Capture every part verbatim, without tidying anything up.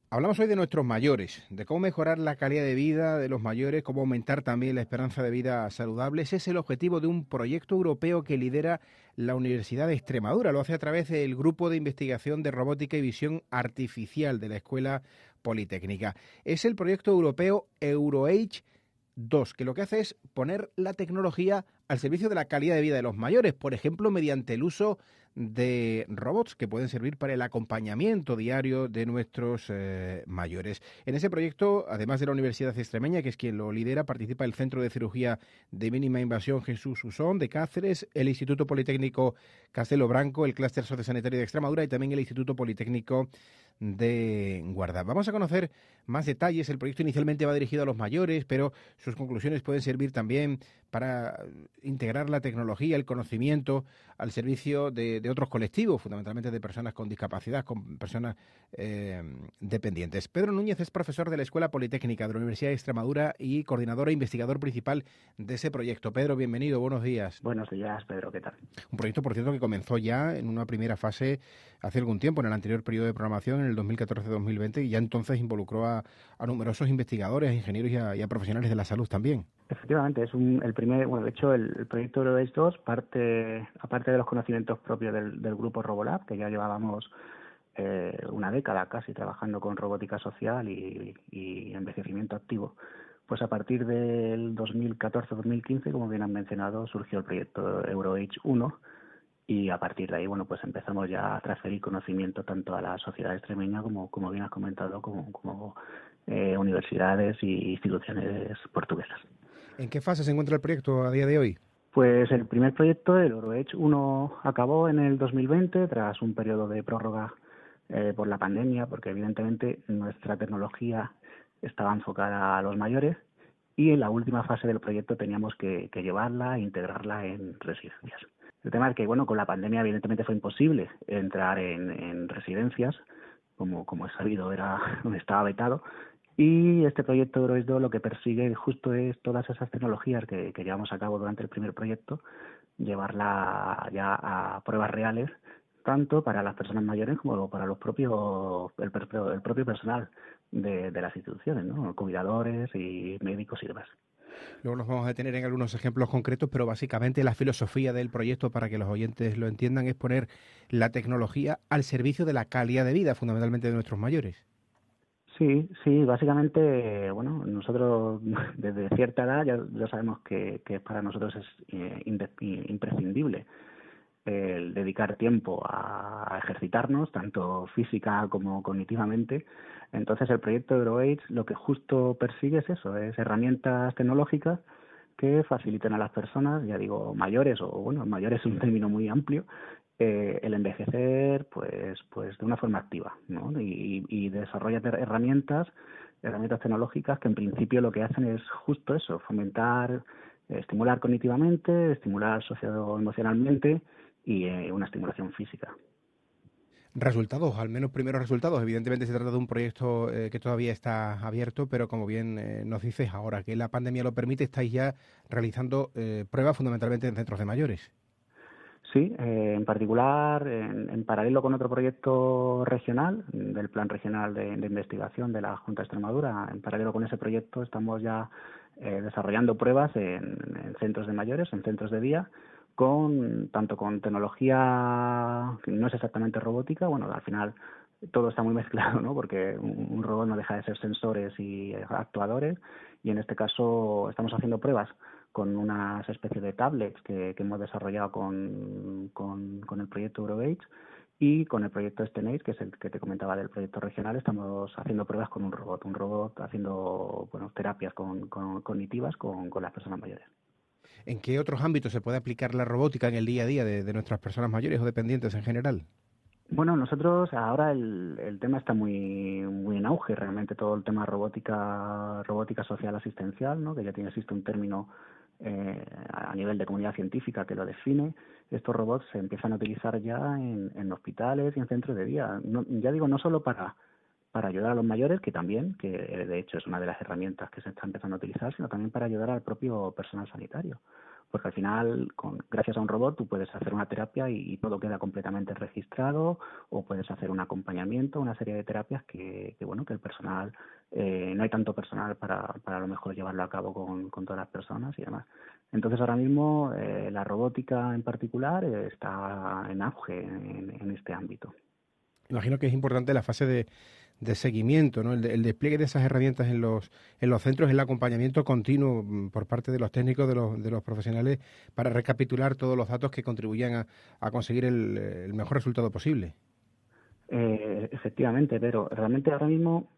Hablamos hoy de nuestros mayores, de cómo mejorar la calidad de vida de los mayores, cómo aumentar también la esperanza de vida saludable. Ese es el objetivo de un proyecto europeo que lidera la Universidad de Extremadura. Lo hace a través del Grupo de Investigación de Robótica y Visión Artificial de la Escuela Politécnica. Es el proyecto europeo EuroAge dos, que lo que hace es poner la tecnología al servicio de la calidad de vida de los mayores, por ejemplo, mediante el uso de robots que pueden servir para el acompañamiento diario de nuestros eh, mayores. En ese proyecto, además de la Universidad Extremeña, que es quien lo lidera, participa el Centro de Cirugía de Mínima Invasión Jesús Usón de Cáceres, el Instituto Politécnico Castelo Branco, el Clúster Sociosanitario de Extremadura y también el Instituto Politécnico de Guarda. Vamos a conocer más detalles. El proyecto inicialmente va dirigido a los mayores, pero sus conclusiones pueden servir también para integrar la tecnología, el conocimiento al servicio de, de otros colectivos, fundamentalmente de personas con discapacidad, con personas eh, dependientes. Pedro Núñez es profesor de la Escuela Politécnica de la Universidad de Extremadura y coordinador e investigador principal de ese proyecto. Pedro, bienvenido, buenos días. Buenos días, Pedro, ¿qué tal? Un proyecto, por cierto, que comenzó ya en una primera fase hace algún tiempo, en el anterior periodo de programación, en el dos mil catorce dos mil veinte, y ya entonces involucró a, a numerosos investigadores, a ingenieros y a, y a profesionales de la salud también. Efectivamente, es un, el primer, bueno, de hecho, el, el proyecto EuroAge dos parte, aparte de los conocimientos propios del, del grupo Robolab, que ya llevábamos eh, una década casi trabajando con robótica social y, y envejecimiento activo, pues a partir del dos mil catorce dos mil quince, como bien han mencionado, surgió el proyecto EuroAge uno, y a partir de ahí, bueno, pues empezamos ya a transferir conocimiento tanto a la sociedad extremeña como, como bien has comentado, como, como eh, universidades y instituciones portuguesas. ¿En qué fase se encuentra el proyecto a día de hoy? Pues el primer proyecto, el EuroAge uno, acabó en el dos mil veinte tras un periodo de prórroga eh, por la pandemia, porque evidentemente nuestra tecnología estaba enfocada a los mayores y en la última fase del proyecto teníamos que, que llevarla e integrarla en residencias. El tema es que, bueno, con la pandemia evidentemente fue imposible entrar en, en residencias, como, como es sabido, era estaba vetado, y este proyecto EuroAge dos lo que persigue justo es todas esas tecnologías que, que llevamos a cabo durante el primer proyecto, llevarla ya a pruebas reales, tanto para las personas mayores como para los propios el, el propio personal de, de las instituciones, ¿no? Cuidadores y médicos y demás. Luego nos vamos a detener en algunos ejemplos concretos, pero básicamente la filosofía del proyecto, para que los oyentes lo entiendan, es poner la tecnología al servicio de la calidad de vida, fundamentalmente de nuestros mayores. Sí, sí, básicamente, bueno, nosotros desde cierta edad ya, ya sabemos que, que para nosotros es eh, inde, imprescindible el dedicar tiempo a, a ejercitarnos, tanto física como cognitivamente. Entonces el proyecto EuroAge lo que justo persigue es eso, es herramientas tecnológicas que faciliten a las personas, ya digo, mayores, o bueno, mayores es un término muy amplio, eh, el envejecer pues pues de una forma activa, ¿no? Y, y desarrolla herramientas, herramientas tecnológicas que en principio lo que hacen es justo eso, fomentar, eh, estimular cognitivamente, estimular socioemocionalmente y eh, una estimulación física. Resultados, al menos primeros resultados. Evidentemente se trata de un proyecto eh, que todavía está abierto, pero como bien eh, nos dices, ahora que la pandemia lo permite, estáis ya realizando eh, pruebas fundamentalmente en centros de mayores. Sí, eh, en particular, en, en paralelo con otro proyecto regional, del Plan Regional de, de Investigación de la Junta de Extremadura, en paralelo con ese proyecto estamos ya eh, desarrollando pruebas en, en centros de mayores, en centros de día, con tanto con tecnología que no es exactamente robótica, bueno, al final todo está muy mezclado, ¿no? Porque un, un robot no deja de ser sensores y actuadores, y en este caso estamos haciendo pruebas con unas especies de tablets que, que hemos desarrollado con, con, con el proyecto EuroAge, y con el proyecto STENAGE, que es el que te comentaba del proyecto regional, estamos haciendo pruebas con un robot, un robot haciendo, bueno, terapias con, con, cognitivas con, con las personas mayores. ¿En qué otros ámbitos se puede aplicar la robótica en el día a día de, de nuestras personas mayores o dependientes en general? Bueno, nosotros ahora el, el tema está muy muy en auge, realmente todo el tema robótica robótica social asistencial, ¿no? Que ya tiene existe un término eh, a nivel de comunidad científica que lo define. Estos robots se empiezan a utilizar ya en, en hospitales y en centros de día. No, ya digo, no solo para para ayudar a los mayores, que también, que de hecho es una de las herramientas que se está empezando a utilizar, sino también para ayudar al propio personal sanitario. Porque al final, con, gracias a un robot, tú puedes hacer una terapia y, y todo queda completamente registrado, o puedes hacer un acompañamiento, una serie de terapias que, que bueno, que el personal, eh, no hay tanto personal para, para a lo mejor llevarlo a cabo con, con todas las personas y demás. Entonces, ahora mismo, eh, la robótica en particular eh, está en auge en, en este ámbito. Imagino que es importante la fase de, de seguimiento, ¿no? El, de, el despliegue de esas herramientas en los en los centros, el acompañamiento continuo mm, por parte de los técnicos, de los, de los profesionales, para recapitular todos los datos que contribuyan a, a conseguir el, el mejor resultado posible. Eh, efectivamente, pero realmente ahora mismo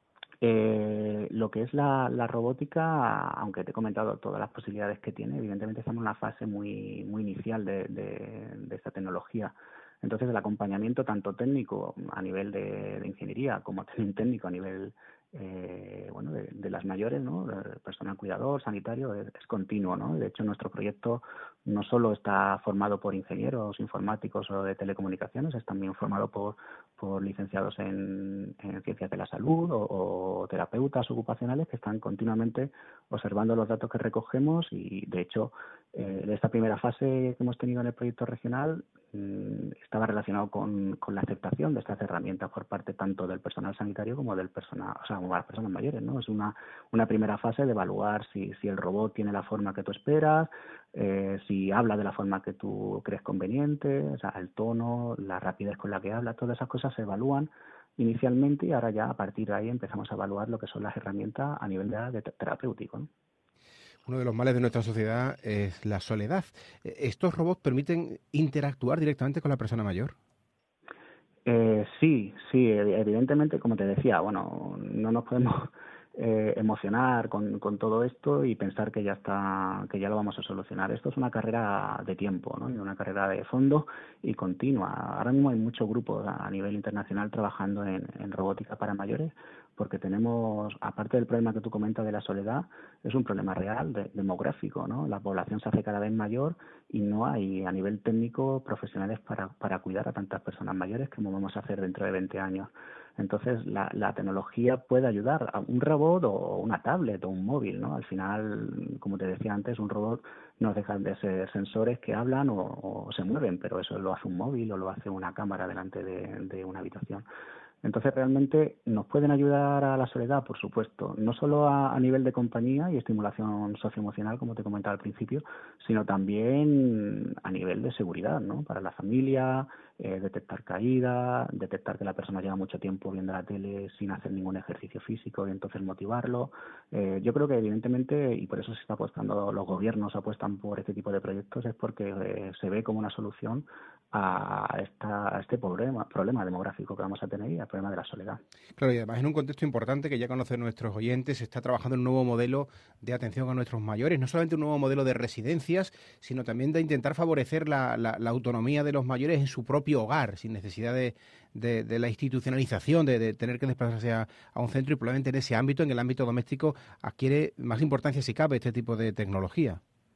eh, lo que es la, la robótica, aunque te he comentado todas las posibilidades que tiene, evidentemente estamos en una fase muy, muy inicial de, de, de esta tecnología. Entonces, el acompañamiento tanto técnico a nivel de, de ingeniería como también técnico a nivel eh, bueno, de, de las mayores, ¿no? El personal cuidador, sanitario, es, es continuo, ¿no? De hecho, nuestro proyecto no solo está formado por ingenieros informáticos o de telecomunicaciones, es también formado por, por licenciados en, en ciencias de la salud o, o terapeutas ocupacionales que están continuamente observando los datos que recogemos y, de hecho, eh, esta primera fase que hemos tenido en el proyecto regional mmm, estaba relacionado con, con la aceptación de estas herramientas por parte tanto del personal sanitario como del personal, o sea, como las personas mayores, ¿no? Es una, una primera fase de evaluar si, si el robot tiene la forma que tú esperas, eh, si habla de la forma que tú crees conveniente, o sea, el tono, la rapidez con la que habla, todas esas cosas se evalúan inicialmente y ahora ya a partir de ahí empezamos a evaluar lo que son las herramientas a nivel de, de terapéutico, ¿no? Uno de los males de nuestra sociedad es la soledad. ¿Estos robots permiten interactuar directamente con la persona mayor? Eh, sí, sí, evidentemente, como te decía, bueno, no nos podemos eh, emocionar con, con todo esto y pensar que ya está, que ya lo vamos a solucionar. Esto es una carrera de tiempo, ¿no? Y una carrera de fondo y continua. Ahora mismo hay muchos grupos a nivel internacional trabajando en, en robótica para mayores, porque tenemos, aparte del problema que tú comentas de la soledad, es un problema real de, demográfico, ¿no? La población se hace cada vez mayor y no hay a nivel técnico profesionales para, para cuidar a tantas personas mayores como vamos a hacer dentro de veinte años. Entonces, la, la tecnología puede ayudar a un robot o una tablet o un móvil, ¿no? Al final, como te decía antes, un robot no dejan de ser sensores que hablan o, o se mueven, pero eso lo hace un móvil o lo hace una cámara delante de, de una habitación. Entonces, realmente nos pueden ayudar a la soledad, por supuesto, no solo a, a nivel de compañía y estimulación socioemocional, como te comentaba al principio, sino también a nivel de seguridad, ¿no? Para la familia, eh, detectar caídas, detectar que la persona lleva mucho tiempo viendo la tele sin hacer ningún ejercicio físico y entonces motivarlo. Eh, yo creo que evidentemente, y por eso se está apostando, los gobiernos apuestan por este tipo de proyectos, es porque eh, se ve como una solución a, esta, a este problema, problema demográfico que vamos a tener y al problema de la soledad. Claro, y además en un contexto importante que ya conocen nuestros oyentes, se está trabajando en un nuevo modelo de atención a nuestros mayores, no solamente un nuevo modelo de residencias, sino también de intentar favorecer la, la, la autonomía de los mayores en su propio hogar, sin necesidad de, de, de la institucionalización, de, de tener que desplazarse a, a un centro, y probablemente en ese ámbito, en el ámbito doméstico, adquiere más importancia si cabe este tipo de tecnología.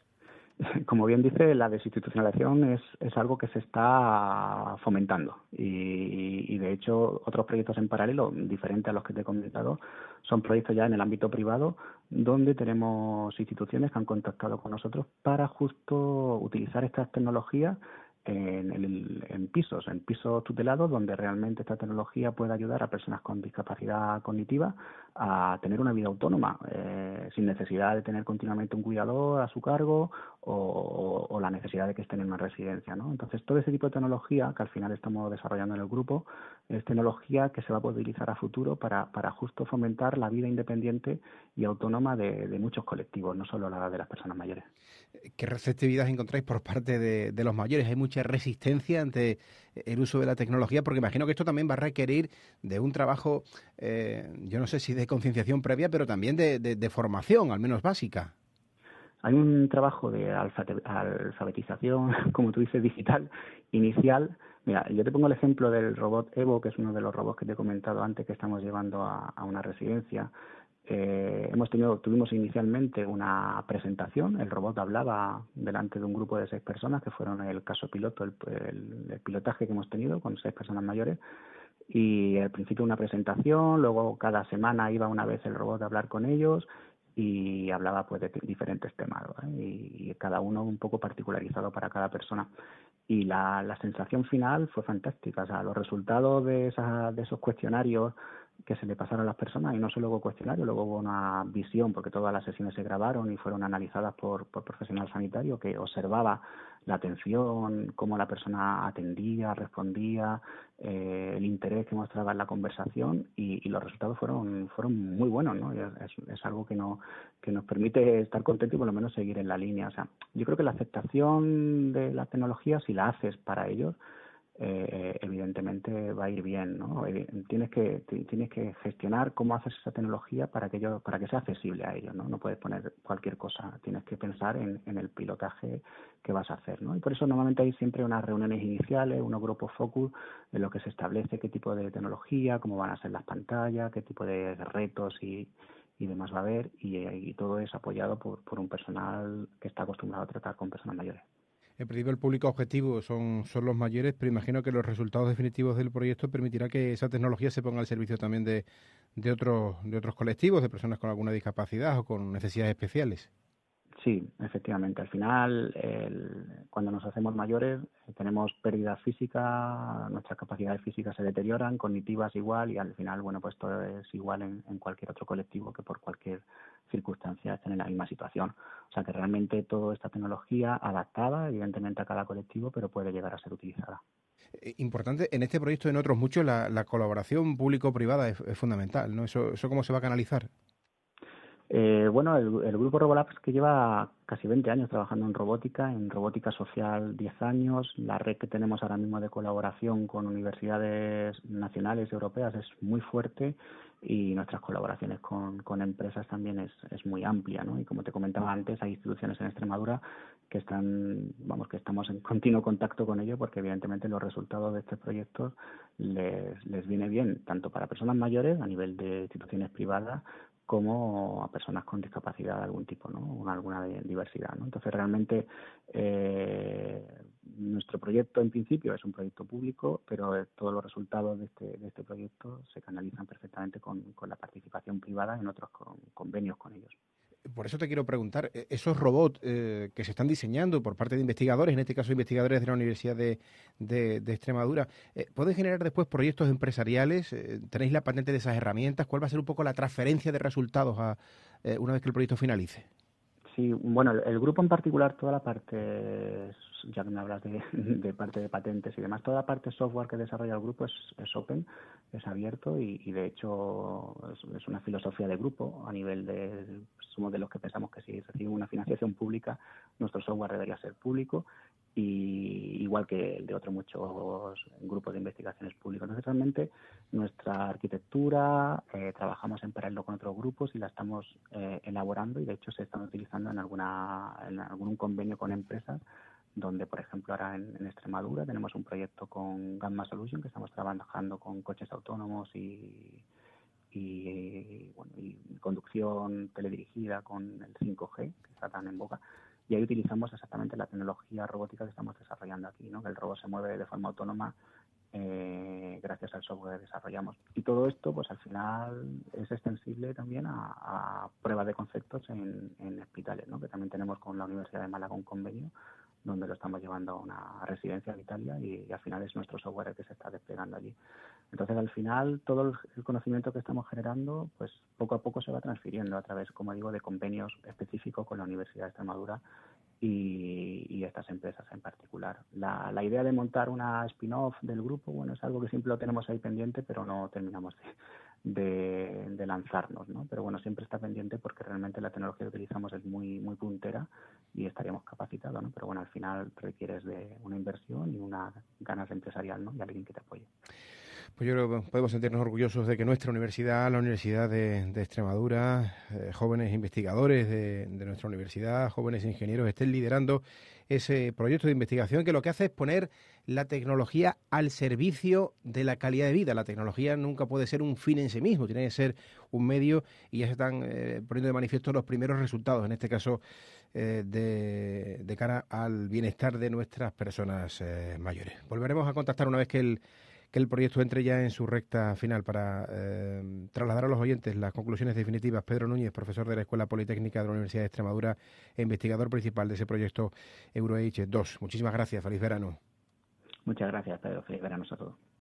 Como bien dice, la desinstitucionalización es, es algo que se está fomentando y, y, de hecho, otros proyectos en paralelo, diferentes a los que te he comentado, son proyectos ya en el ámbito privado donde tenemos instituciones que han contactado con nosotros para justo utilizar estas tecnologías en, el, en pisos, en pisos tutelados, donde realmente esta tecnología puede ayudar a personas con discapacidad cognitiva a tener una vida autónoma, eh, sin necesidad de tener continuamente un cuidador a su cargo o, o, o la necesidad de que estén en una residencia, ¿no? Entonces, todo ese tipo de tecnología que al final estamos desarrollando en el grupo es tecnología que se va a poder utilizar a futuro para, para justo fomentar la vida independiente y autónoma de, de muchos colectivos, no solo la de las personas mayores. ¿Qué receptividad encontráis por parte de, de los mayores? ¿Hay mucha resistencia ante el uso de la tecnología? Porque imagino que esto también va a requerir de un trabajo, eh, yo no sé si de concienciación previa, pero también de, de, de formación, al menos básica. Hay un trabajo de alfabetización, como tú dices, digital, inicial. Mira, yo te pongo el ejemplo del robot Evo, que es uno de los robots que te he comentado antes que estamos llevando a, a una residencia. Eh, hemos tenido, tuvimos inicialmente una presentación, el robot hablaba delante de un grupo de seis personas, que fueron el caso piloto, el, el, el pilotaje que hemos tenido con seis personas mayores, y al principio una presentación, luego cada semana iba una vez el robot a hablar con ellos y hablaba pues de t- diferentes temas, ¿vale? y, y cada uno un poco particularizado para cada persona. Y la, la sensación final fue fantástica. O sea, los resultados de, esa, de esos cuestionarios que se le pasaron a las personas, y no solo hubo cuestionarios, luego hubo una visión, porque todas las sesiones se grabaron y fueron analizadas por, por profesional sanitario que observaba la atención, cómo la persona atendía, respondía, eh, el interés que mostraba en la conversación, y, y los resultados fueron fueron muy buenos, ¿no? Y es, es, es algo que no que nos permite estar contentos y por lo menos seguir en la línea. O sea, yo creo que la aceptación de la tecnología, si la haces para ellos, eh, evidentemente va a ir bien, ¿no? Tienes que tienes que gestionar cómo haces esa tecnología para que ellos, para que sea accesible a ellos, ¿no? No puedes poner cualquier cosa, tienes que pensar en, en el pilotaje que vas a hacer, ¿no? Y por eso normalmente hay siempre unas reuniones iniciales, unos grupos focus en los que se establece qué tipo de tecnología, cómo van a ser las pantallas, qué tipo de retos y y demás va a haber, y, y todo es apoyado por, por un personal que está acostumbrado a tratar con personas mayores. En principio el público objetivo son, son los mayores, pero imagino que los resultados definitivos del proyecto permitirá que esa tecnología se ponga al servicio también de, de, otros, de otros colectivos, de personas con alguna discapacidad o con necesidades especiales. Sí, efectivamente. Al final, el, cuando nos hacemos mayores, eh, tenemos pérdida física, nuestras capacidades físicas se deterioran, cognitivas igual, y al final, bueno, pues todo es igual en, en cualquier otro colectivo que por cualquier circunstancia estén en la misma situación. O sea que realmente toda esta tecnología adaptada, evidentemente a cada colectivo, pero puede llegar a ser utilizada. Eh, Importante, en este proyecto y en otros muchos, la, la colaboración público-privada es, es fundamental, ¿no? Eso, ¿Eso cómo se va a canalizar? Eh, bueno, el, el grupo Robolabs, que lleva casi veinte años trabajando en robótica, en robótica social diez años. La red que tenemos ahora mismo de colaboración con universidades nacionales y europeas es muy fuerte, y nuestras colaboraciones con, con empresas también es, es muy amplia, ¿no? Y como te comentaba antes, hay instituciones en Extremadura que están, vamos, que estamos en continuo contacto con ellos, porque evidentemente los resultados de estos proyectos les, les viene bien, tanto para personas mayores a nivel de instituciones privadas, como a personas con discapacidad de algún tipo, ¿no? O alguna diversidad, ¿no? Entonces, realmente, eh, nuestro proyecto en principio es un proyecto público, pero eh, todos los resultados de este, de este proyecto se canalizan perfectamente con, con la participación privada en otros con, convenios con ellos. Por eso te quiero preguntar, eh, esos robots eh, que se están diseñando por parte de investigadores, en este caso investigadores de la Universidad de, de, de Extremadura, eh, ¿pueden generar después proyectos empresariales? Eh, ¿Tenéis la patente de esas herramientas? ¿Cuál va a ser un poco la transferencia de resultados a, eh, una vez que el proyecto finalice? Sí, bueno, el, el grupo en particular, toda la parte, ya que me hablas de, de parte de patentes y demás, toda la parte software que desarrolla el grupo es, es open, es abierto, y, y de hecho es, es una filosofía de grupo a nivel de, somos de los que pensamos que si recibimos una financiación pública, nuestro software debería ser público, y igual que el de otros muchos grupos de investigaciones públicos. Entonces, realmente nuestra arquitectura eh, trabajamos en paralelo con otros grupos y la estamos eh, elaborando, y de hecho se están utilizando en alguna en algún convenio con empresas, donde, por ejemplo, ahora en, en Extremadura tenemos un proyecto con Gamma Solution, que estamos trabajando con coches autónomos y y, bueno, y conducción teledirigida con el cinco G, que está tan en boca. Y ahí utilizamos exactamente la tecnología robótica que estamos desarrollando aquí, ¿no? Que el robot se mueve de forma autónoma eh, gracias al software que desarrollamos. Y todo esto, pues al final, es extensible también a, a pruebas de conceptos en, en hospitales, ¿no? Que también tenemos con la Universidad de Málaga un convenio donde lo estamos llevando a una residencia en Italia, y, y al final es nuestro software el que se está desplegando allí. Entonces, al final, todo el conocimiento que estamos generando, pues poco a poco se va transfiriendo a través, como digo, de convenios específicos con la Universidad de Extremadura y, y estas empresas en particular. La, la idea de montar una spin-off del grupo, bueno, es algo que siempre lo tenemos ahí pendiente, pero no terminamos de, de, de lanzarnos, ¿no? Pero bueno, siempre está pendiente porque realmente la tecnología que utilizamos es muy muy puntera y estaríamos capacitados, ¿no? Pero bueno, al final requieres de una inversión y una ganas empresarial, ¿no? Y alguien que te apoye. Pues yo creo que podemos sentirnos orgullosos de que nuestra universidad, la Universidad de, de Extremadura, eh, jóvenes investigadores de, de nuestra universidad, jóvenes ingenieros, estén liderando ese proyecto de investigación que lo que hace es poner la tecnología al servicio de la calidad de vida. La tecnología nunca puede ser un fin en sí mismo, tiene que ser un medio, y ya se están eh, poniendo de manifiesto los primeros resultados, en este caso eh, de, de cara al bienestar de nuestras personas eh, mayores. Volveremos a contactar una vez que el que el proyecto entre ya en su recta final. Para eh, trasladar a los oyentes las conclusiones definitivas, Pedro Núñez, profesor de la Escuela Politécnica de la Universidad de Extremadura e investigador principal de ese proyecto EuroH dos. Muchísimas gracias, feliz verano. Muchas gracias, Pedro. Feliz verano a todos.